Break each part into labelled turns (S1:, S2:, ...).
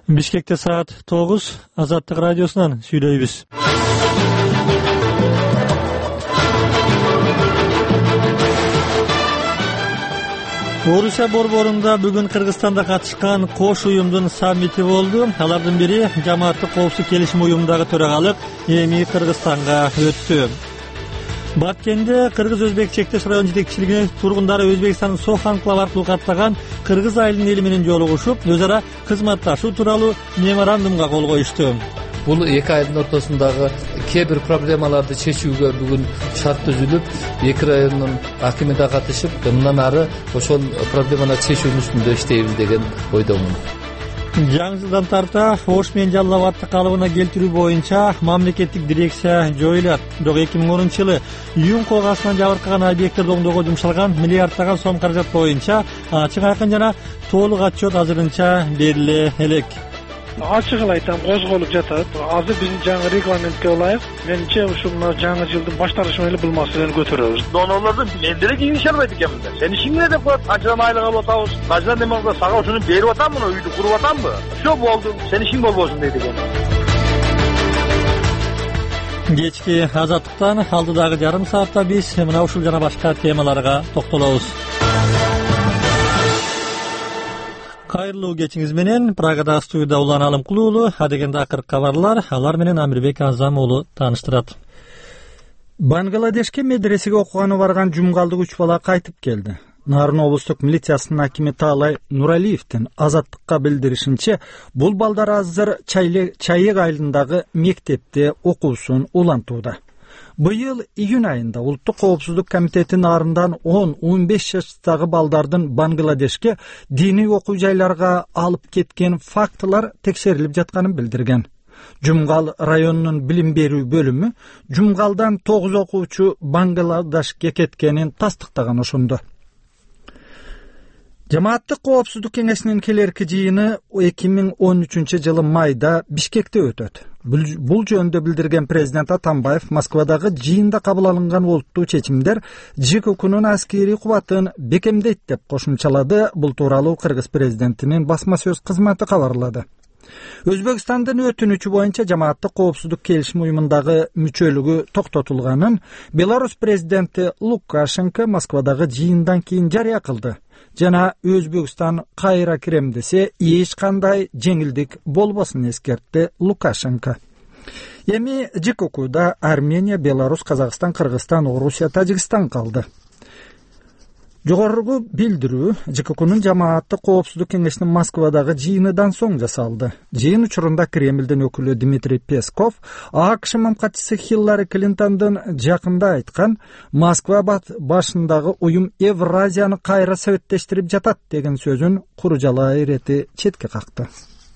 S1: Бишкекте саат 9, Азаттык радиосунан сүйлөйбүз. Орусия борборунда бүгүн Кыргызстанда катышкан кош уюмдун саммити болду. Алардын бири Жамааттык коопсуздук келишим уюмундагы төрагалык эми Кыргызстанга өттү. Баткенде Кыргыз-Өзбек чектеш район жетекчилигинин тургундары Өзбекстандын Соха анклавы аркылуу каттаган Кыргыз айылынын эли менен жолугушуп, өз ара кызматташуу тууралуу меморандумга кол коюшту.
S2: Бул эки айылдын ортосундагы кээ бир проблемаларды чечүүгө бүгүн шарт түзүлүп, эки райондун акими да катышып, мындан ары ошол проблемаларды чечүүнүн үстүндө иштейбиз деген ойдомун.
S1: Жаңы жылдан тарта Ош менен Жалал Абадты калыбына келтирүү боюнча мамлекеттик дирекция жоюлат. Бирок 2010-жылы июнь кылгасынан жабыркаган объекттерди оңдоого жумшалган миллиарддаган сом каражат боюнча ачык айкын жана толук отчет азырынча бериле элек.
S3: Ачыгын айтам, козголуп жатат. Азыр биздин жаңы регламентке ылайык, менимче ушул жаңы жылдын башталышы менен бул маселени көтөрөбүз.
S4: Донорлордун мендере кийинише албайт экенмин. Сен ишиңе деп коет, канчадан айлык алып атабыз. Каждан демеңде сага ушуну берип атамбы, үйдү куруп атамбы? Всё болду, сен ишиң болбосун дейт экен.
S1: Кечки Азаттыктан алдыдагы жарым саатта биз мына ушул жана башка темаларга токтолобуз. Кайрылуу кечиңиз менен Прагада студияда Улан Алымкулуу уулу, адегенде акыркы кабарлар, алар менен Амирбек Азам уулу тааныштырат.
S5: Бангладешке медресеге окуганы барган жумгалдык 3 бала кайтып келди. Нарын облустук милициясынын акими Таалай Нуралиевдин Азаттыкка билдиришинче, бул балдар азыр Чайек айылындагы мектепте окуусун улантууда. Быйыл июнь айында Улуттук коопсуздук комитетинин арындан 10-15 жаштагы балдардын Бангладешке диний окуу жайларга алып кеткен фактылар текшерилип жатканын билдирген. Жумгал районунун билим берүү бөлүмү Жумгалдан 9 окуучу Бангладешке кеткенин тастыктаган ошондо. Жамааттык коопсуздук кеңешинин келерки жыйыны 2013-жылы майда Бишкекте өтөт. Бул жөнүндө билдирген президент Атамбаев Москвадагы жыйында кабыл алынган олуттуу чечимдер ЖККнун аскерий кубатын бекемдейт деп кошумчалады. Бул тууралуу Кыргыз президентинин басма сөз кызматы кабарлады. Өзбекстандын өтүнүчү боюнча Жамааттык коопсуздук келишим уюмундагы мүчөлүгү токтотулганын Беларусь президенти Лукашенко Москвадагы жыйындан кийин жарыя кылды. Жана Өзбекстан кайра кирем десе эч кандай жеңилдик болбосун эскертти Лукашенко. Эми ЖККда Армения, Беларусь, Казакстан, Кыргызстан, Орусия, Тажикстан калды. Жогорку билдирүү ЖККнун Жамааттык коопсуздук кеңешинин Москвадагы жыйыныдан соң жасалды. Жыйын учурунда Кремлдин өкүлү Дмитрий Песков АКШ мамкатчысы Хиллари Клинтондун жакында айткан, Москва башындагы уюм Евразияны кайра советтештирип жатат деген сөзүн куружала ирети четке какты.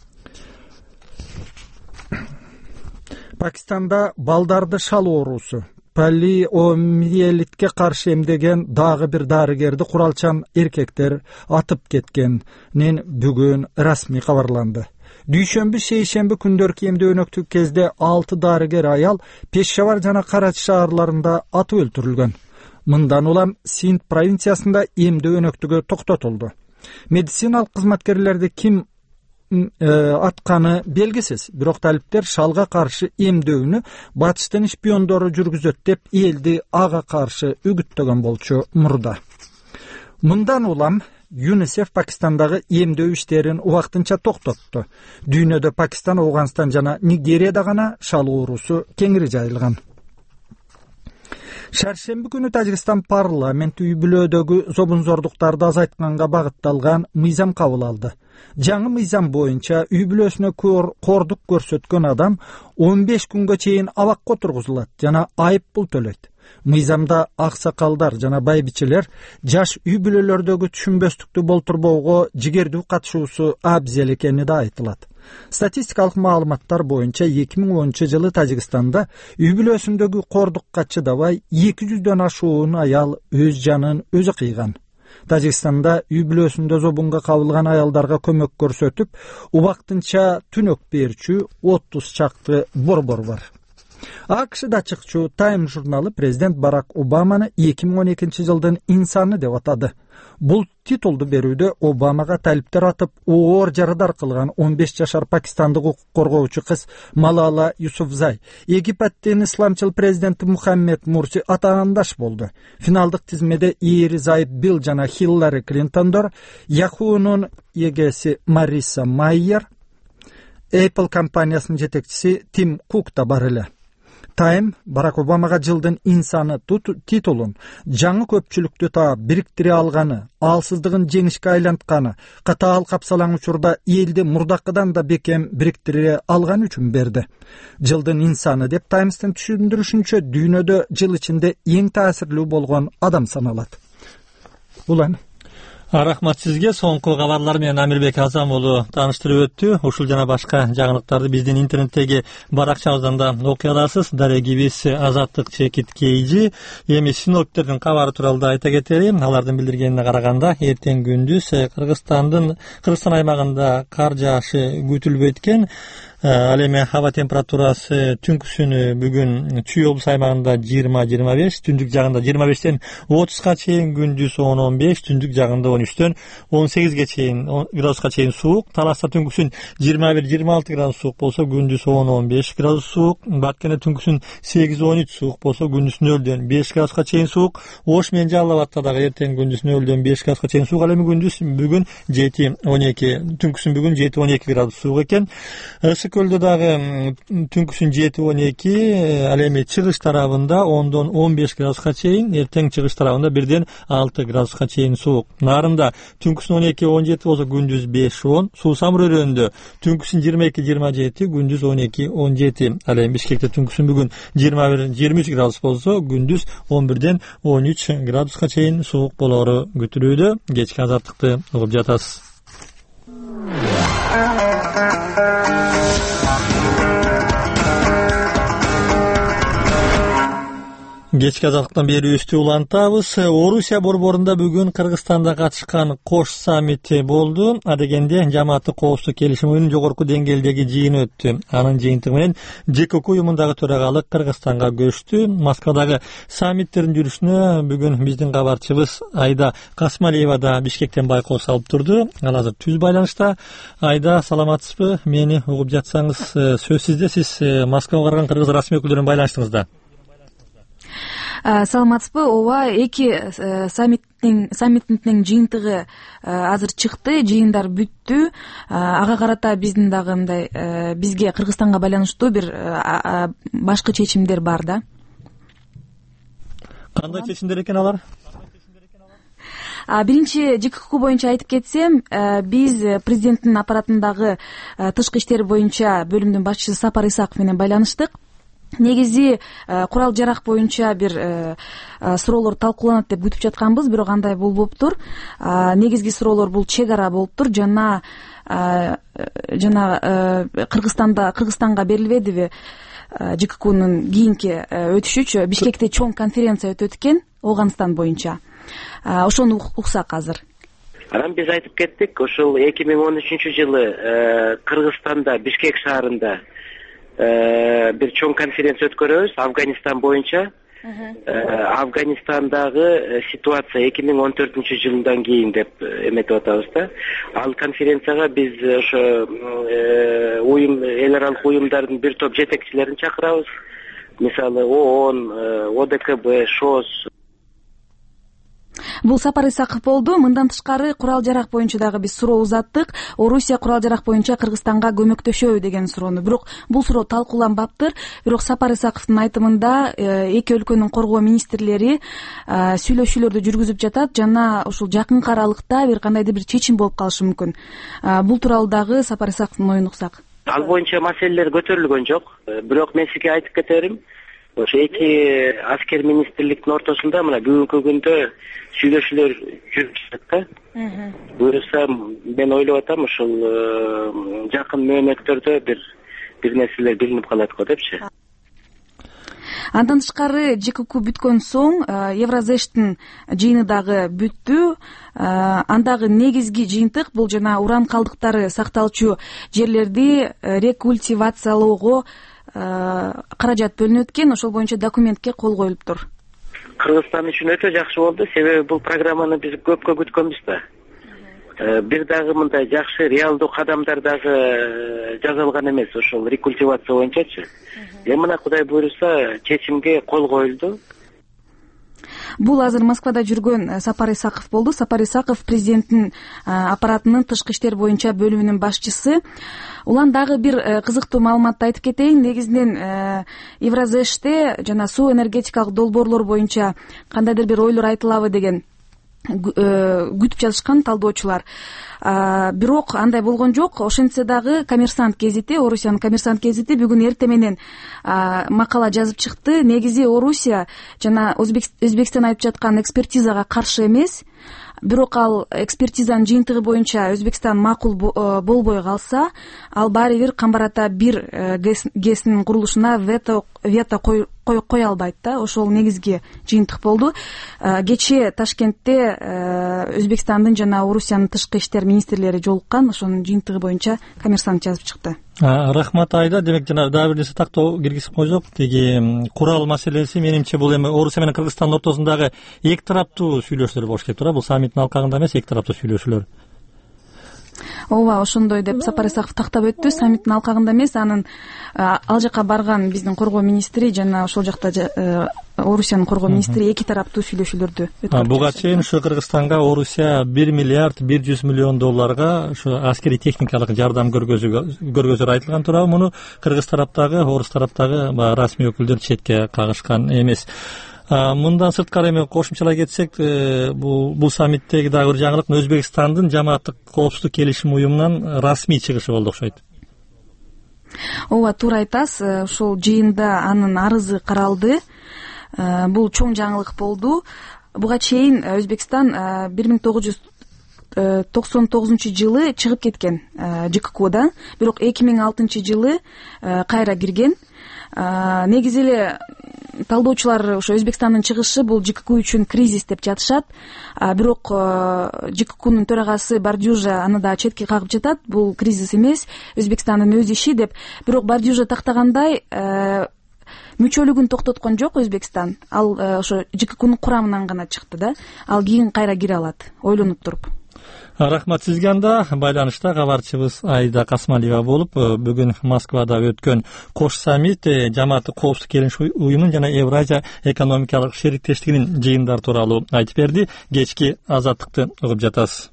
S5: Пакистанда балдарды шал оорусу полиомиелитке каршы эмдеген дагы бир дарыгерди куралчан эркектер атып кеткенин бүгүн расмий кабарланды. Дүйшөмбү, шейшемби күндөркү эмдөө өнөктүк кезде 6 дарыгер аял Пешавар жана Карачи шаарларында атып өлтүрүлгөн. Мындан улам Синд провинциясында эмдөө өнөктүгү токтотулду. Медициналык кызматкерлерди ким атканы белгисиз, бирок талиптер шалга каршы эмдөөнү батыштын шпиондору жүргүзөт деп элди ага каршы үгүттөгөн болчу мурда. Мындан улам ЮНИСЕФ Пакистандагы эмдөө иштерин убактынча токтотту. Дүйнөдө Пакистан, Афганистан жана Нигерияда гана шал оорусу кеңири жайылган. Шаршемби күнү Тажикстан парламенти үй-бүлөдөгү зобунзордуктарды азайтканга багытталган мыйзам кабыл алды. Жаңы мыйзам боюнча үй-бүлөсүнө кордук көрсөткөн адам 15 күнгө чейин абакка отургузулат жана айып пул төлөйт. Мыйзамда аксакалдар жана байбичелер жаш үй-бүлөлөрдөгү түшүнбөстүктү болтурбоого жигердүү катышуусу абзел экени да айтылат. Статистикалык маалыматтар боюнча 2010-жылы Тажикстанда үй-бүлөсүндөгү кордукка чыдабай 200дөн ашуун аял өз жанын өзү кыйган. Тажикстанда үй-бүлөсүндө зобунга кабылган аялдарга көмөк көрсөтүп, убактынча түнөк берчү 30 чакты борбор бар. AQShda чыкчу Time журналы президент Барак Обаманы 2012-жылдын инсаны деп атады. Бул титулду берүүдө Обамага талиптер атып, оор жарадар кылган 15 жашар пакистандык укук коргоочу кыз Малала Юсуфзай Египеттин исламчыл президенти Мухаммед Мурси атаандаш болду. Финалдык тизмеде Ири Зайд Билл жана Хиллари Клинтондор, Yahoo'нун эгеси Мариса Майер, Apple компаниясынын жетекчиси Тим Кук да бар эле. Time Барак Обамага жылдын инсаны титулун жаңы көпчүлүктү таап бириктире алганы, алсыздыгын жеңишке айлантканы, катаал капсалаң учурда элди мурдакыдан да бекем бириктире алган үчүн берди. Жылдын инсаны деп Times'тин түшүндүрүшүнчө дүйнөдө жыл ичинде эң таасирлүү болгон адам саналат. Улан
S1: Рахмат сизге. Соңку кабарлар менен Амирбек Азам уулу тааныштырып өттү. Ушул жана башка жаңылыктарды биздин интернеттеги баракчабыздан да окуй аласыз. Дарегибиз Азаттык Чекит Кейжи. Эми синоптиктердин кабары тууралуу да айта кетелим. Алардын билдиргенине караганда, эртең күндүз Кыргызстан аймагында кар жаашы күтүлбөйт экен. Ал эми хаба температурасы түнкүсүнү бүгүн Чүй облус аймагында 20-25, түндүк жагында 25тен 30га чейин, күндүз 10-15, түндүк жагында 13төн 18ге чейин градуска чейин суук. Таласта түнкүсүн 21-26 градус суук болсо, күндүз 10-15 градус суук. Баткенде түнкүсүн 8-13 суук болсо, күндүз 0-дөн 5 градуска чейин суук. Ош менен Жалал Абадта дагы эртең күндүз 0-дөн 5 градуска чейин суук. Ал эми күндүз бүгүн 7-12, түнкүсүн бүгүн 7-12 градус суук экен. Көлдө дагы түнкүсүн 7-12, ал эми чыгыш тарабында 10-дон 15 градуска чейин, эртең чыгыш тарабында 1-ден 6 градуска чейин суук. Нарында түнкүсүн 12-17 болсо, күндүз 5-10. Суусамыр өрөөнүндө түнкүсүн 22-27, күндүз 12-17. Ал эми Бишкекте түнкүсүн бүгүн 21-23 градус болсо, күндүз 11-ден 13 градуска чейин суук болору күтүлүүдө. Кечки азаттыкты угуп жатасыз. Кечки азаттыктан берүүбүздү улантабыз. Орусия борборунда бүгүн Кыргызстанда катышкан Кош саммити болду. Адегенде жамааттык коопсуздук келишиминин жогорку деңгээлдеги жыйыны өттү. Анын жыйынтыгы менен ЖКК уюмундагы төрагалык Кыргызстанга көчтү. Москвадагы саммиттердин жүрүшүнө бүгүн биздин кабарчыбыз Айда Касмалиева да Бишкектен байкоо салып турду. Ал азыр түз байланышта. Айда, саламатсызбы? Мени угуп жатсаңыз сөз сизде. Сиз Москвага барган кыргыз расмий өкүлдөрү менен байланыштыңыз да.
S6: Саламатсызбы? Ооба, эки саммиттин жыйынтыгы азыр чыкты, жыйындар бүттү. Ага карата биздин дагы мындай бизге Кыргызстанга байланыштуу бир башкы чечимдер бар да.
S1: Кандай чечимдер экен алар?
S6: Биринчи ЖКК боюнча айтып кетсем, биз президенттин аппаратындагы тышкы иштер боюнча бөлүмдүн башчысы Сапар Исаков менен байланыштык. Негизи курал жарак боюнча бир суроолор талкууланат деп күтүп жатканбыз, бирок андай болбоптур. Негизги суроолор бул чек ара болуптур. Жана Кыргызстанга берилбедиби ЖККнын кийинки өтүшүчү Бишкекте чоң конференция өтөт экен Ооганстан боюнча. Ошону уксак азыр.
S7: Анан биз айтып кеттик, ушул 2013-жылы Кыргызстанда Бишкек шаарында бир чоң конференция өткөрөбүз Афганистан боюнча. Афганистандагы ситуация 2014-жылдан кийин деп эметип атабыз да. Ал конференцияга биз ошо эл аралык уюмдардын бир топ жетекчилерин чакырабыз. Мисалы ООН, ОДКБ, ШОС.
S6: Бул Сапар Исаков болду. Мындан тышкары курал жарак боюнча дагы биз суроо узаттык. Орусия курал жарак боюнча Кыргызстанга көмөктөшөбү деген суроону. Бирок бул суроо талкууланбаптыр. Бирок Сапар Исаковдун айтымында эки өлкөнүн коргоо министрлери сүйлөшүүлөрдү жүргүзүп жатат жана ушул жакынкы аралыкта бир кандайдыр бир чечим болуп калышы мүмкүн. Бул тууралуу дагы Сапар Исаковдун оюн уксак.
S7: Ал боюнча маселелер көтөрүлгөн жок. Бирок мен сизге айтып кетерим. Ошо эки аскер министрликтин ортосунда мына бүгүнкү күндө сүйлөшүүлөр жүрүп жатат да. Буюрса мен ойлоп атам, ушул жакын мөөнөттөрдө бир нерселер билинип калат го депчи.
S6: Андан тышкары ЖКК бүткөн соң Евразештин жыйыны дагы бүттү. Андагы негизги жыйынтык бул жана уран калдыктары сакталчу жерлерди рекультивациялоого каражат бөлүнүп экен, ошол боюнча документке кол коюлуптур.
S7: Кыргызстан үчүн өтө жакшы болду, себеби бул программаны биз көпкө күткөнбүз да. Бир дагы мындай жакшы реалдуу кадамдар дагы жасалган эмес ошол рекультивация боюнчачы. Мына Кудай буйруса чечимге кол коюлду.
S6: Бул азыр Москвада жүргөн Сапар Исаков болду. Сапар Исаков президенттин аппаратынын тышкы иштер боюнча бөлүмүнүн башчысы. Улан дагы бир кызыктуу маалыматты айтып кетейин. Негизинен Евразеште жана суу энергетикалык долбоорлор боюнча кандайдыр бир ойлор айтылабы деген күтүп жатышкан талдоочулар. Бирок андай болгон жок. Ошентсе дагы Коммерсант гезити, Орусиянын Коммерсант гезити бүгүн эртең менен макала жазып чыкты. Негизи Орусия жана Өзбекстан айтып жаткан экспертизага каршы эмес. Бирок ал экспертизанын жыйынтыгы боюнча Өзбекстан макул болбой калса, ал баары бир Камбарата 1 ГЭСинин курулушуна вето кое албайт да. Ошол негизги жыйынтык болду. Кечээ Ташкентте Өзбекстандын жана Орусиянын тышкы иштер министрлери жолуккан. Ошонун жыйынтыгы боюнча Коммерсант жазып чыкты.
S1: Рахмат Айда. Демек жана дагы бир нерсе тактоо киргизип койсок, тиги курал маселеси менимче бул эми Орусия менен Кыргызстандын ортосундагы эки тараптуу сүйлөшүүлөр болуш керек тура. Бул саммиттин алкагында эмес, эки тараптуу сүйлөшүүлөр.
S6: Ооба, ошондой деп Сапар Исаков тактап өттү. Саммиттин алкагында эмес, анын ал жака барган биздин коргоо министри жана ошол жакта Орусиянын коргоо министри эки тараптуу сүйлөшүүлөрдү өткөрдү.
S1: Буга чейин ушу Кыргызстанга Орусия 1 миллиард 100 миллион долларга ушу аскерий техникалык жардам көргөзөр айтылган туурабы. Муну кыргыз тараптагы, орус тараптагы расмий өкүлдөр четке кагышкан эмес. Мындан сырткары эми кошумчалай кетсек, бул саммиттеги дагы бир жаңылык Өзбекстандын жамааттык коопсуздук келишим уюмунан расмий чыгышы болду окшойт.
S6: Ооба, туура айтасыз. Ошол жыйында анын арызы каралды. Бул чоң жаңылык болду. Буга чейин Өзбекстан 1999-жылы чыгып кеткен ЖККдан, бирок 2006-жылы кайра кирген. Негизи эле талдоочулар ошо Өзбекстандын чыгышы бул ЖКК үчүн кризис деп жатышат. Бирок ЖККнын төрагасы Бардюжа аны да четке кагып жатат. Бул кризис эмес, Өзбекстандын өз иши деп. Бирок Бардюжа тактагандай мүчөлүгүн токтоткон жок Өзбекстан. Ал ошо ЖККнын курамынан гана чыкты да. Ал кийин кайра кире алат, ойлонуп туруп.
S1: Рахмат сизге. Анда байланышта кабарчыбыз Айда Касмалиева болуп, бүгүн Москвада өткөн кош саммит жамааттык коопсуздук келишим уюмунун жана Евразия экономикалык шериктештигинин жыйындары тууралуу айтып берди. Кечки Азаттыкты угуп жатасыз.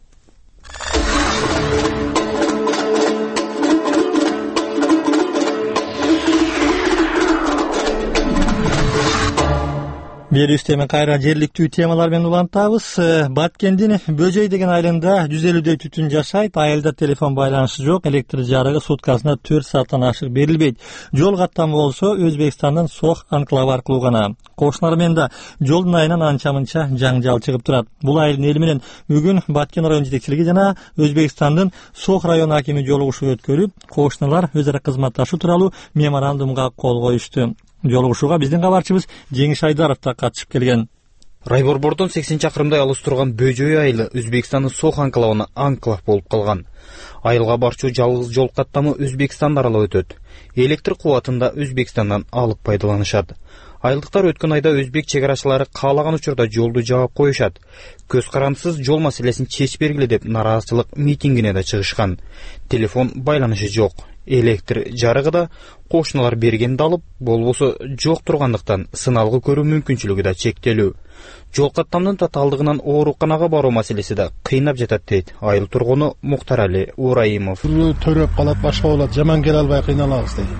S1: Берүүбүздө эми кайра жергиликтүү темалар менен улантабыз. Баткендин Бөжөй деген айылында 150дөй түтүн жашайт. Айылда телефон байланышы жок, электр жарыгы суткасына 4 сааттан ашык берилбейт. Жол каттамы болсо Өзбекстандын Сох анклавы аркылуу гана. Кошуналар менен да жолдун айынан анча-мынча жаңжал чыгып турат. Бул айылдын эли менен бүгүн Баткен район жетекчилиги жана Өзбекстандын Сох район акими жолугушуу өткөрүп, кошуналар өз ара кызматташуу тууралуу меморандумга кол коюшту. Жолугушууга биздин кабарчыбыз Жеңиш Айдаров да катышып келген.
S8: Райборбордон 80 чакырымдай алыс турган Бөжөй айылы Өзбекстандын Сох анклавына анклав болуп калган. Айылга барчу жалгыз жол каттамы Өзбекстан аралап өтөт. Электр кубатын да Өзбекстандан алып пайдаланышат. Айылдыктар өткөн айда өзбек чегарачылары каалаган учурда жолду жаап коюшат. Көз карандысыз жол маселесин чечип бергиле деп нараазачылык митингине да чыгышкан. Телефон байланышы жок. Электр жарыгы да кошуналар бергенди алып, болбосо жок тургандыктан сыналгы көрүү мүмкүнчүлүгү да чектелүү. Жол каттамдын татаалдыгынан ооруканага баруу маселеси да кыйнап жатат дейт айыл тургуну Муктарали Ураимов.
S9: Төрөп калат, башка болот, жаман келе албай кыйналабыз дейт.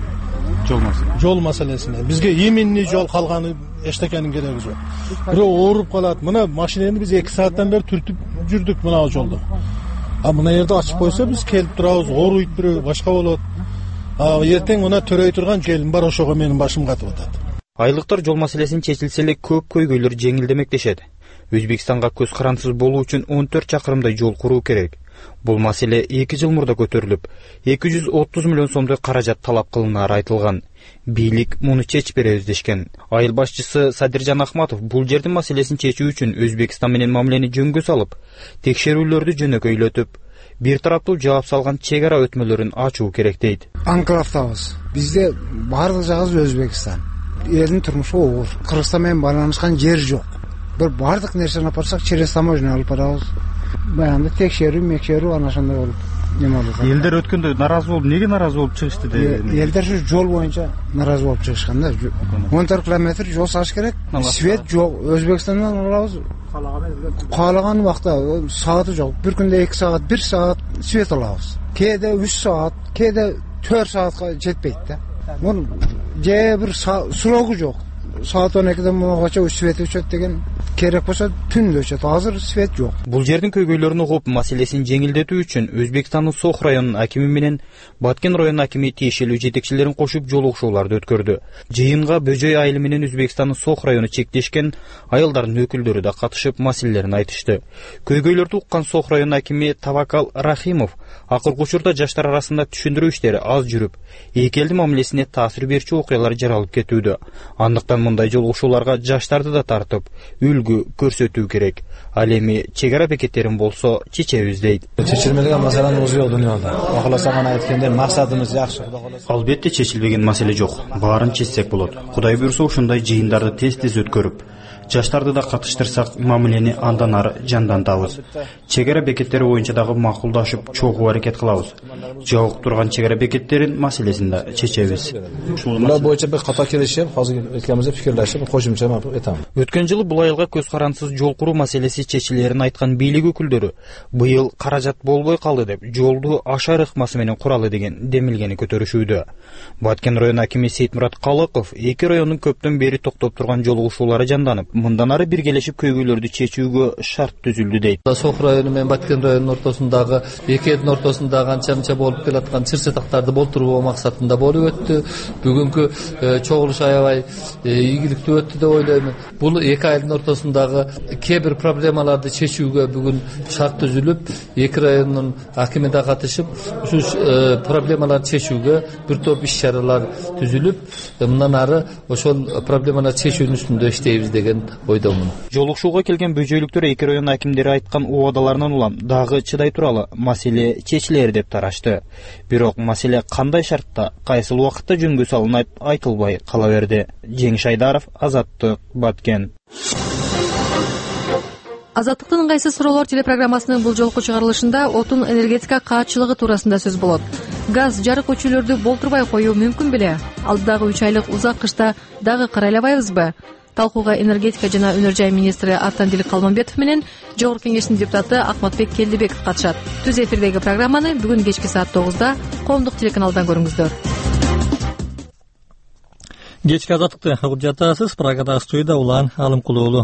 S9: Жол маселесине. Бизге именный жол калганы эчтекенин кереги жок. Бирөө ооруп калат. Мына машинени биз 2 сааттан бери түртүп жүрдүк мына жолдо. Мына жерде ачып койсо биз келип турабыз, ооруйт бирөө, башка болот. Эртең мына төрөй турган келин бар, ошого менин башым катып атат.
S8: Айылдыктар жол маселесин чечилсе эле көп көйгөйлөр жеңилдемектешет. Өзбекстанга көз карандысыз болуу үчүн 14 чакырымдай жол куруу керек. Бул маселе 2 жыл мурда көтөрүлүп, 230 миллион сомдой каражат талап кылынары айтылган. Бийлик муну чечип беребиз дешкен. Айыл башчысы Садиржан Ахматов бул жердин маселесин чечүү үчүн Өзбекстан менен мамилени жөнгө салып, текшерүүлөрдү жөнөкөйлөтүп, бир тараптуу жаап салган чек ара өтмөлөрүн ачуу керек дейт.
S10: Анклавдабыз. Бизде бардык жагыбыз Өзбекстан. Элдин турмушу оор. Кыргызстан менен байланышкан жер жок. Bir бардык нерсени алып барсак, через таможня алып барабыз. Баягы текшерүү, мекшерүү анашандай болуп немалып.
S11: Элдер өткөндө наразы болуп, неге наразы болуп чыгышты деп?
S10: Элдер şu жол боюнча наразы болуп чыгышкан да. 10 километр жол саш керек. Свет жок. Өзбекстандан алабыз. Каалаган убакта сааты жок. Bir күндө 2 саат, 1 саат свет алабыз. Кээде 3 саат, кээде 4 саатка жетпейт да. Мун же bir срогу жок. Saat 12'den muğaça свет өчөт деген керек болсо түндө өчөт. Азыр свет жок.
S8: Бул жердин көйгөйлөрүн угуп, маселесин жеңилдетүү үчүн Өзбекстандын Сох районунун акими менен Баткен районунун акими тиешелүү жетекчилерин кошуп жолугушууларды өткөрдү. Жыйынга Бөжөй айылы менен Өзбекстандын Сох району чектешкен айылдардын өкүлдөрү да катышып маселелерин айтышты. Көйгөйлөрдү уккан Сох районунун акими Тавакал Рахимов акыркы учурда жаштар арасында түшүндүрүү иштери аз жүрүп, эки элдин мамилесине таасир берчү окуялар жаралып кетүүдө. Андыктан мындай жолугушууларга жаштарды да тартып, үлгү көрсөтүү керек. Ал эми чек ара бекеттерин болсо чечебиз дейт.
S12: Чечилмеген маселени жок дүйнөдө. Кааласа гана айткенде максатыбыз жакшы.
S11: Албетте чечилбеген маселе жок. Баарын чечсек болот. Кудай буйрса ушундай жыйындарды тез-тез өткөрүп, жаштарды да катыштырсак, мамилени андан ары жандантабыз. Чек ара бекеттери боюнча дагы макулдашып, чогуу аракет кылабыз. Жок турган чек ара бекеттерин маселесин да чечебиз.
S12: Мына боюнча бир ката келишип, азыр экөөбүз пикирлешип, кошумча айтам.
S8: Өткөн жылы бул айылга көз карансыз жол куруу маселеси чечилерин айткан бийлик өкүлдөрү быйыл каражат болбой калды деп жолду ашар ыкмасы менен куралы деген демилгени көтөрүшүүдө. Баткен району акими Сейтмурат Калыков эки райондун көптөн бери токтоп турган жолугушуулары жанданып, мындан ары биргелешип көйгөйлөрдү чечүүгө шарт түзүлдү дейт.
S2: Сох району менен Баткен районунун ортосундагы эки элдин ортосундагы анча-мынча болуп келаткан чыр-чатактарды болтуруу максатында болуп өттү. Бүгүнкү чогулуш аябай ийгиликтүү өттү деп ойлойм. Бул эки айылдын ортосундагы кээ бир проблемаларды чечүүгө бүгүн шарт түзүлүп, эки райондун акими да катышып, ушу проблемаларды чечүүгө бир топ иш-чаралар түзүлүп, мындан ары ошол проблемаларды чечүүнүн үстүндө иштейбиз деген ойдомун.
S8: Жолугушууга келген бөжөйлүктөр эки район акимдери айткан убадаларынан улам дагы чыдай туралы маселе чечилер деп тарашты. Бирок маселе кандай шартта, кайсыл убакытта жөнгө салынып айтылбай кала берди. Жеңиш Айдаров, Азаттык, Баткен.
S13: Азаттыктын ыңгайсыз суроолор телепрограммасынын бул жолку чыгарылышында отун энергетика каатчылыгы туурасында сөз болот. Газ, жарык өчүүлөрдү болтурбай коюу мүмкүн беле? Алдыдагы 3 айлык узак кышта дагы карайлабайбызбы? Талкууга энергетика жана өнөр жай министри Артандил Калманбетов менен Жогорку Кеңештин депутаты Акматбек Келдибеков катышат. Түз эфирдеги программаны бүгүн кечки саат 9-да Коомдук телеканалдан көрүңүздөр.
S1: Кечки азаттыкты угуп жатасыз. Прагадагы студияда Улан Алымкулуулу.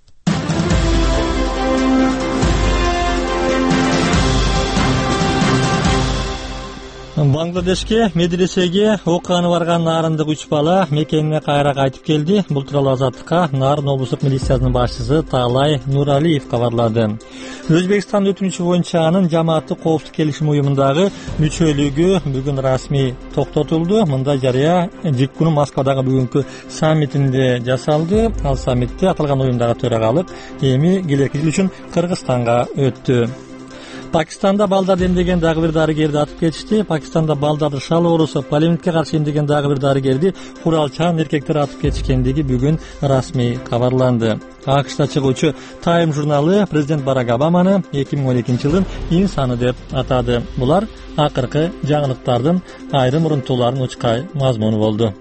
S1: Бангладешке медресеге окуганы барган нарындык 3 бала мекенине кайра кайтып келди. Бул тууралуу Азаттыкка Нарын облустук милициясынын башчысы Таалай Нуралиев кабарлады. Өзбекстан өтүнүчү боюнча анын жамааттык коопсуздук келишим уюмундагы мүчөлүгү бүгүн расмий токтотулду. Мындай жарыя Жиккунун Москвадагы бүгүнкү саммитинде жасалды. Ал саммитте аталган уюмдагы төрагалык эми келеки жыл үчүн Кыргызстанга өттү. Пакистанда балдар эмдеген дагы бир дарыгерди атып кетишти. Пакистанда балдарды шал оорусу полиомиелитке каршы эмдеген дагы бир дарыгерди куралчан эркектер атып кетишкендиги бүгүн расмий кабарланды. АКШда чыгуучу Time журналы президент Барак Обаманы 2012-жылдын инсаны деп атады. Булар акыркы жаңылыктардын айрым урунтууларын учкай мазмуну болду.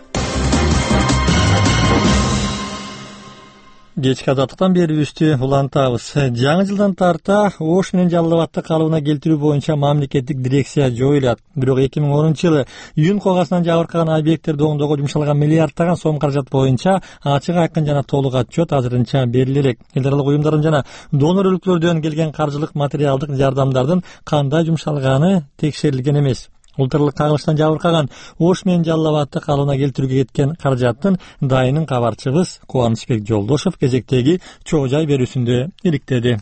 S1: Кечки азаттыктан берүүбүздү улантабыз. Жаңы жылдан тарта Ош менен Жалал Абадты калыбына келтирүү боюнча мамлекеттик дирекция жоюлат. Бирок 2010-жылы июнь когасынан жабыркаган объекттерди оңдоого жумшалган миллиардтаган сом каражат боюнча ачык айкын жана толук отчет азырынча бериле элек. Эл аралык уюмдардын жана донор өлкөлөрдөн келген каржылык материалдык жардамдардын кандай жумшалганы текшерилген эмес. Улуттук кагылыштан жабыркаган Ош менен Жалал Абадты калыбына келтирүүгө кеткен каражаттын дайынын кабарчыбыз Кубанычбек Жолдошов кезектеги чоо жай берүүсүндө иликтеди.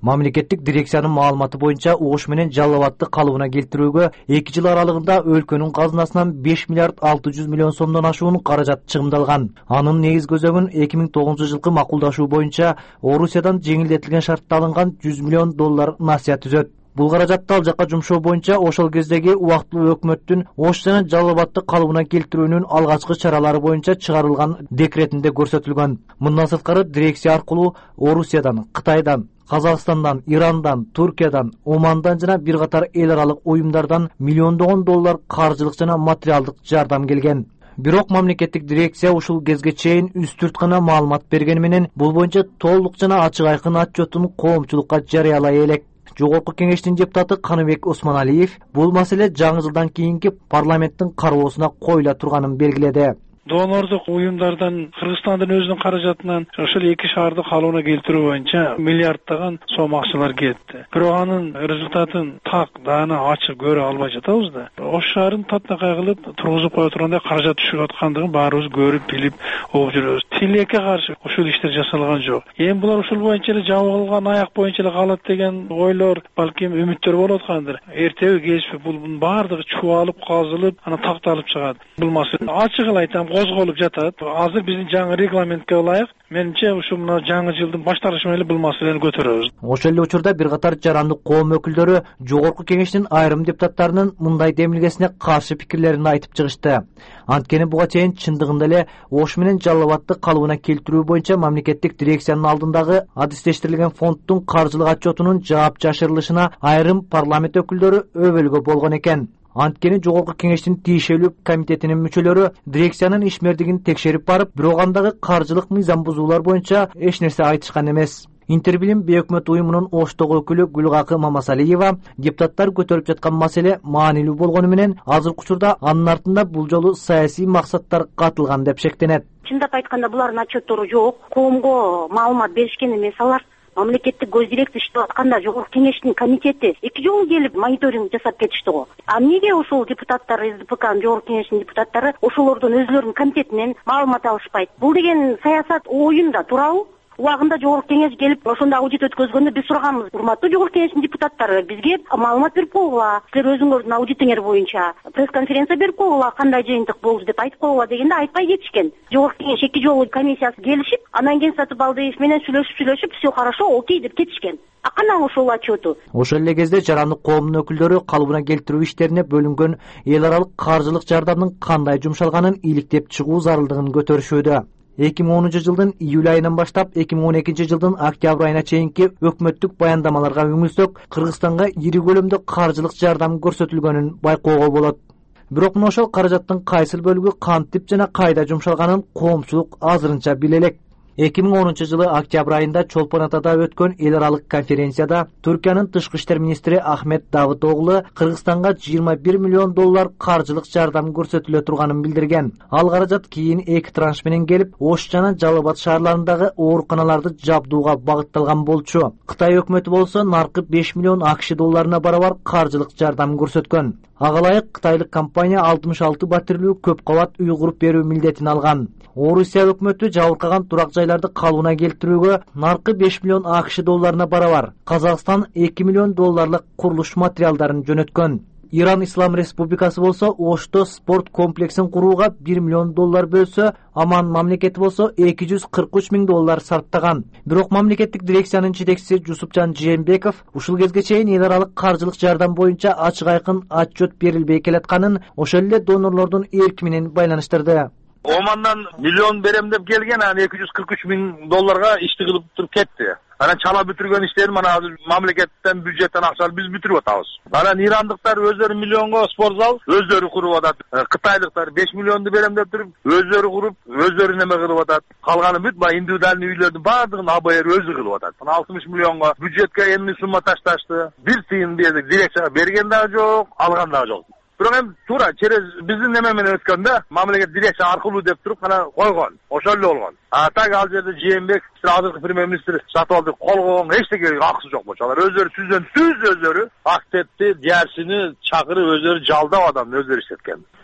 S14: Мамлекеттик дирекциянын маалыматы боюнча ОШ менен Жалал Абадты калыбына келтирүүгө 2 жыл аралыгында өлкөнүн казынасынан 5 миллиард 600 миллион сомдон ашуун каражат чыгымдалган. Анын негизги көзөгүн 2009-жылкы макулдашуу боюнча Орусиядан жеңилдетилген шартта алынган 100 миллион доллар насыя түзөт. Бул каражатты ал жакка жумшоо боюнча ошол кездеги убактылуу өкмөттүн ОШ жана Жалал Абадты калыбына келтирүүнүн алгачкы чаралары боюнча чыгарылган декретинде көрсөтүлгөн. Мындан сырткары дирекция аркылуу Орусиядан, Кытайдан, Казакстандан, Ирандан, Туркиядан, Омандан жана бир катар эл аралык уюмдардан миллиондогон доллар каржылык жана материалдык жардам келген. Бирок мамлекеттик дирекция ушул кезге чейин үстүрт гана маалымат бергени менен бул боюнча толук жана ачык айкын отчетун коомчулукка жарыялай элек. Жогорку кеңештин депутаты Каныбек Осмоналиев бул маселе жаңы жылдан кийинки парламенттин кароосуна коюла турганын белгиледи.
S3: Донорлук уюмдардан Кыргызстандын өзүнүн каражатынан ошол 2 шаарды калыбына келтирүү боюнча миллиарддаган сом акчалар кетти. Бирок анын результатын так даана ачык көрө албай жатабыз да. Ош шаарын татнакай кылып тургузуп кое турганда каражат түшүп аткандыгын баарыбыз көрүп билип угуп жүрөбүз. Тилекке каршы ушул иштер жасалган жок. Эми булар ушул боюнча эле жабылган аяк боюнча эле калат деген ойлор, балким үмүттөр болуп аткандыр. Эртеби кечпи бунун баардыгы чубалып, казылып, анан такталып чыгат. Бул маселе ачык эле айтам козголуп жатат. Азыр биздин жаңы регламентке ылайык, менимче ушул мына жаңы жылдын башталышы менен бул маселени көтөрөбүз.
S14: Ошол эле учурда бир катар жарандык коом өкүлдөрү жогорку кеңештин айрым депутаттарынын мындай демилгесине каршы пикирлерин айтып чыгышты. Анткени буга чейин чындыгында эле ОШ менен Жалал Абадты калыбына келтирүү боюнча мамлекеттик дирекциянын алдындагы адистештирилген фонддун каржылык отчетунун жаап жашырылышына айрым парламент өкүлдөрү өбөлгө болгон экен. Анткени жогорку кеңештин тиешелүү комитетинин мүчөлөрү дирекциянын ишмердигин текшерип барып, бирок андагы каржылык мыйзам бузуулар боюнча эч нерсе айтышкан эмес. Интербилим бейөкмөт уюмунун Оштогу өкүлү Гүлгакы Мамасалиева депутаттар көтөрүп жаткан маселе маанилүү болгону менен азыркы учурда анын артында бул жолу саясий максаттар катылган деп шектенет.
S15: Чындап айтканда булардын отчеттору жок, коомго маалымат беришкен эмес алар. Мамлекеттик көз дирекция иштеп атканда жогорку кеңештин комитети 2 жолу келип мониторинг жасап кетишти го. А эмнеге ушул депутаттар СДПКнын жогорку кеңештин депутаттары ошолордун өзлөрүнүн комитетинен маалымат алышпайт? Бул деген саясат оюнда туурабы? Убагында жогорку кеңеш келип ошондо аудит өткөзгөндө биз сураганбыз. Урматтуу жогорку кеңештин депутаттары, бизге маалымат берип койгула. Силер өзүңөрдүн аудитиңер боюнча пресс-конференция берип койгула, кандай жыйынтык болду деп айтып койгула дегенде айтпай кетишкен. Жогорку кеңеш 2 жолу комиссиясы келишип, анан кийин Сатыбалдиев менен сүйлөшүп, все хорошо, окей деп кетишкен. А кандай ошол отчету?
S14: Ошол эле кезде жарандык коомдун өкүлдөрү калыбына келтирүү иштерине бөлүнгөн эл аралык каржылык жардамдын кандай жумшалганын иликтеп чыгуу зарылдыгын көтөрүшүүдө. 2010-жылдын июль айынан баштап 2012-жылдын октябрь айына чейинки өкмөттүк баяндамаларга үңүлсөк, Кыргызстанга ири көлөмдө каржылык жардам көрсөтүлгөнүн байкоого болот. Бирок мына ошол каражаттын кайсыл бөлүгү кантип жана кайда жумшалганын коомчулук азырынча биле элек. 2010-жылы октябрь айында Чолпон Атада өткөн эл аралык конференцияда Түркиянын тышкы иштер министри Ахмет Давытоглу Кыргызстанга 21 миллион доллар каржылык жардам көрсөтүлө турганын билдирген. Ал каражат кийин 2 транш менен келип, Ош жана Жалал Абад шаарларындагы ооруканаларды жабдууга багытталган болчу. Кытай өкмөтү болсо наркы 5 миллион АКШ долларына барабар каржылык жардам көрсөткөн. Ага ылайык кытайлык компания 66 батирлүү көп кабат үй куруп берүү милдетин алган. Орусия өкмөтү жабыркаган турак жайларды калыбына келтирүүгө наркы 5 миллион АКШ долларына барабар Казакстан 2 миллион долларлык курулуш материалдарын жөнөткөн. Иран Ислам Республикасы болсо Ошто спорт комплексин курууга 1 миллион доллар бөлсө, Аман мамлекети болсо 243 миң доллар сарптаган. Бирок мамлекеттик дирекциянын жетекчиси Жусупжан Жээнбеков ушул кезге чейин эл аралык каржылык жардам боюнча ачык айкын отчет берилбей келатканын, ошол эле донорлордун эрки менен байланыштырды.
S4: Омандан миллион берем деп келген, анан 243 миң долларга ишти кылып туруп кетти. Анан чала бүтүргөн иштерин мана мамлекеттен бюджеттен акча биз бүтүрүп атабыз. Анан ирандыктар өздөрү миллионго спорт зал өздөрү куруп атат. Кытайлыктар 5 миллионду берем деп туруп өздөрү куруп, өздөрү неме кылып атат. Калганы бүт баягы индивидуальный үйлөрдүн баардыгын АБР өзү кылып атат. 60 миллионго бюджетке эмне сумма ташташты. Бир тыйын бердик, дирекцияга берген дагы жок, алган дагы жок. Бирок эми туура через биздин неме менен өткөндө мамлекет дирекция аркылуу деп туруп гана койгон. Ошол эле болгон. А так ал жерде Жээнбек, азыркы премьер-министр Сатыбалдиев кол койгон эчтеке акысы жок болчу. Алар өздөрү түздөн түз өздөрү актетти, диарсини чакырып өздөрү жалдап адамды өздөрү иштеткен.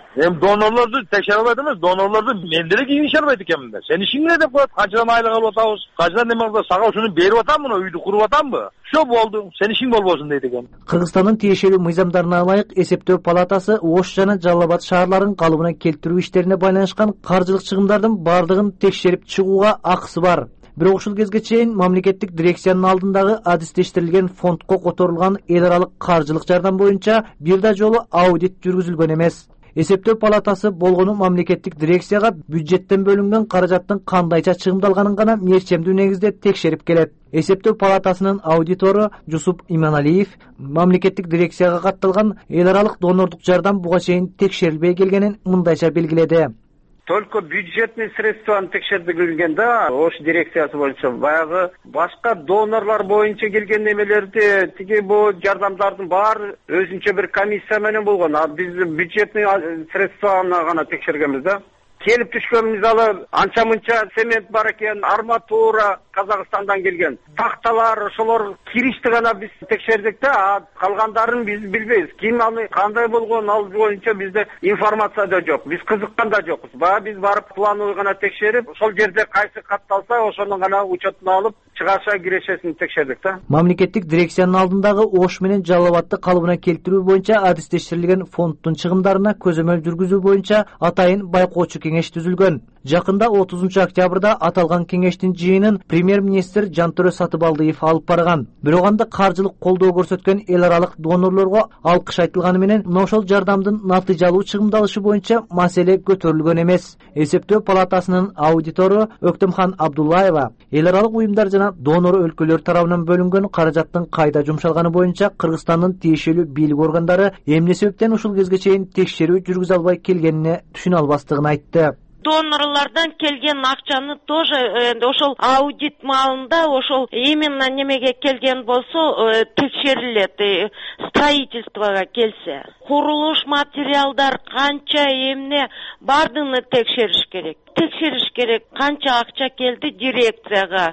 S4: Эми донорлорду текшере албайт эмес, донорлорду мен деле кийинише албайт экенмин да. Сен ишиң эмне деп коет? Канчадан айлык алып атабыз? Канчадан неме кылып сага ушуну берип атам, мына үйдү куруп атамбы? Всё болду. Сен ишиң болбосун дейт экен.
S14: Кыргызстандын тиешелүү мыйзамдарына ылайык эсептөө палатасы Ош жана Жалал Абад шаарларын калыбына келтирүү иштерине байланышкан каржылык чыгымдардын бардыгын текшерип чыгууга акысы бар. Бирок ушул кезге чейин мамлекеттик дирекциянын алдындагы адистештирилген фондко которулган эл аралык каржылык жардам боюнча бир да жолу аудит жүргүзүлгөн эмес. Эсептөө палатасы болгону мамлекеттик дирекцияга бюджеттен бөлүнгөн каражаттын кандайча чыгымдалганын гана мерчемдүү негизде текшерип келет. Эсептөө палатасынын аудитору Жусуп Иманалиев мамлекеттик дирекцияга катталган эл аралык донордук жардам буга чейин текшерилбей келгенин мындайча белгиледи.
S16: Только бюджетный средстваны текшерилгенде Ош дирекциясы боюнча баягы башка донорлор боюнча келген немелерди тиги бу жардамдардын баары өзүнчө бир комиссия менен болгон. А биз бюджетный средстваны гана текшергенбиз да. Келип түшкөн мисалы анча мынча цемент бар экен, арматура Казакстандан келген. Такталар, ошолор киришти гана биз текшердик да, а калгандарын биз билбейбиз. Ким аны кандай болгон ал боюнча бизде информация да жок. Биз кызыккан да жокпуз. Баа биз барып плановый гана текшерип, ошол жерде кайсы катталса, ошону гана учетуна алып, чыгаша кирешесин текшердик да.
S14: Мамлекеттик дирекциянын алдындагы Ош менен Жалал Абадты калыбына келтирүү боюнча адистештирилген фонддун чыгымдарына көзөмөл жүргүзүү боюнча атайын байкоочу кеңеш түзүлгөн. Жакында 30 октябрда аталган кеңештин жыйынын премьер-министр Жантөрө Сатыбалдиев алып барган. Бирок анда каржылык колдоо көрсөткөн эл аралык донорлорго алкыш айтылганы менен ошол жардамдын натыйжалуу чыгымдалышы боюнча маселе көтөрүлгөн эмес. Эсептөө палатасынын аудитору Өктөмхан Абдуллаева эл аралык уюмдар жана донор өлкөлөр тарабынан бөлүнгөн каражаттын кайда жумшалганы боюнча Кыргызстандын тиешелүү бийлик органдары эмне себептен ушул кезге чейин текшерүү жүргүзө албай келгенине түшүнө албастыгын айтты.
S17: Донорлардан келген акчаны тоже ошол аудит маалында ошол именно немеге келген болсо текшерилет. Строительствого келсе, курулуш материалдар канча эмне бардыгын текшериш керек. Текшериш керек, канча акча келди дирекцияга.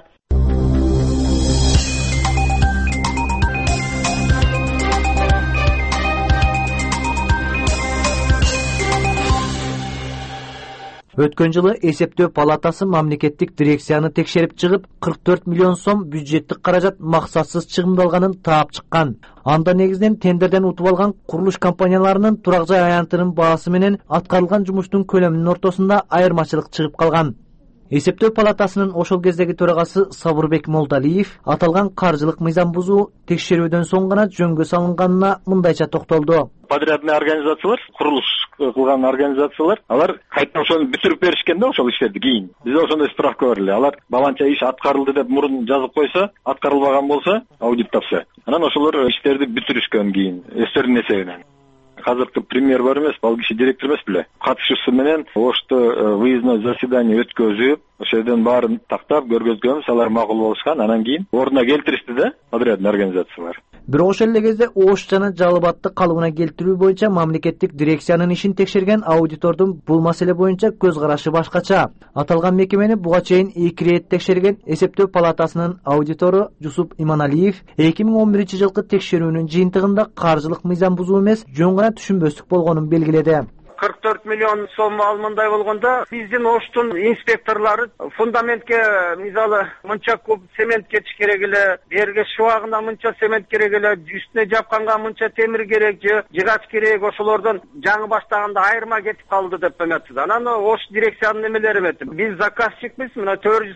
S14: Өткөн жылы эсептөө палатасы мамлекеттик дирекцияны текшерип чыгып, 44 миллион сом бюджеттик каражат максатсыз чыгымдалганын таап чыккан. Анда негизинен тендерден утуп алган курулуш компанияларынын турак жай аянтынын баасы менен аткарылган жумуштун көлөмүнүн ортосунда айырмачылык чыгып калган. Эсептөө палатасынын ошол кездеги төрагасы Сабырбек Молдалиев аталган каржылык мыйзам бузуу текшерүүдөн соң гана жөнгө салынганына мындайча токтолду.
S18: Подрядный организациялар, курулуш кылган организациялар, алар кайта ошону бүтүрүп беришкен да ошол иштерди кийин. Бизде ошондой справка бар эле. Алар баланча иш аткарылды деп мурун жазып койсо, аткарылбаган болсо, аудит тапса, анан ошолор иштерди бүтүрүшкөн кийин, өздөрүнүн эсебинен. Азыркы премьер бар эмес, ал киши директор эмес беле. Катышуусу менен Ошто выездной заседание өткөзүп, ошол жерден баарын тактап көргөзгөнбүз, алар макул болушкан, анан кийин ордуна келтиришти да подрядный организациялар.
S14: Бирок ошол эле кезде Ош жана Жалал Абадты калыбына келтирүү боюнча мамлекеттик дирекциянын ишин текшерген аудитордун бул маселе боюнча көз карашы башкача. Аталган мекемени буга чейин 2 рет текшерген эсептөө палатасынын аудитору Жусуп Иманалиев 2011 жылкы текшерүүнүн жыйынтыгында каржылык мыйзам бузуу эмес, жөн гана түшүнбөстүк болгонун белгиледи.
S16: 44 миллион сом алмандай болгондо биздин Оштун инспекторлору фундаментке мисалы мынча куб цемент кетиш керек эле, берге шыбагына мынча цемент керек эле, үстүнө жапканга мынча темир керек же жыгач керек, ошолордон жаңы баштаганда айырма кетип калды деп эметти. Анан Ош дирекциянын немелери эметти. Биз заказчикпиз, мына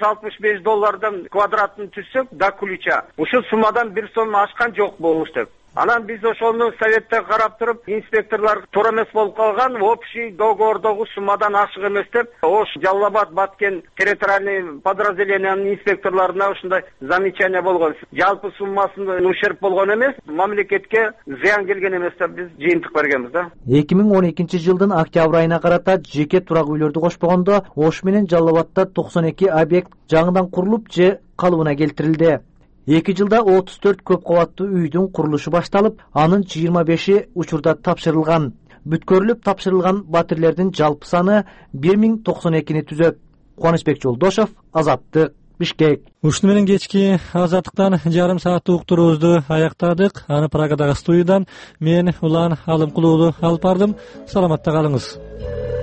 S16: $465 квадратын түзсөк да ключа. Ушул суммадан бир сом ашкан жок болуш деп. Анан биз ошону советте карап туруп, инспекторлор туура эмес болуп калган, общий договордогу суммадан ашык эмес деп, Ош Жалал Абад Баткен территориальный подразделениянын инспекторлоруна ушундай замечание болгон. Жалпы суммасында ущерб болгон эмес, мамлекетке зыян келген эмес деп биз жыйынтык бергенбиз да.
S14: 2012 жылдын октябрь айына карата жеке турак үйлөрдү кошпогондо Ош менен Жалал Абадта 92 объект жаңыдан курулуп же калыбына келтирилди. 2 жылда 34 көп кабаттуу үйдүн курулушу башталып, анын 25и учурда тапшырылган. Бүткөрүлүп тапшырылган батирлердин жалпы саны 1092 түзөт. Кубанычбек Жолдошов, Азаттык. Бишкек.
S1: Ушуну менен кечки азаттыктан жарым сааттык уктуруубузду аяктадык. Аны Прагадагы студиядан мен Улан Алымкулуулу алып бардым. Саламатта калыңыз.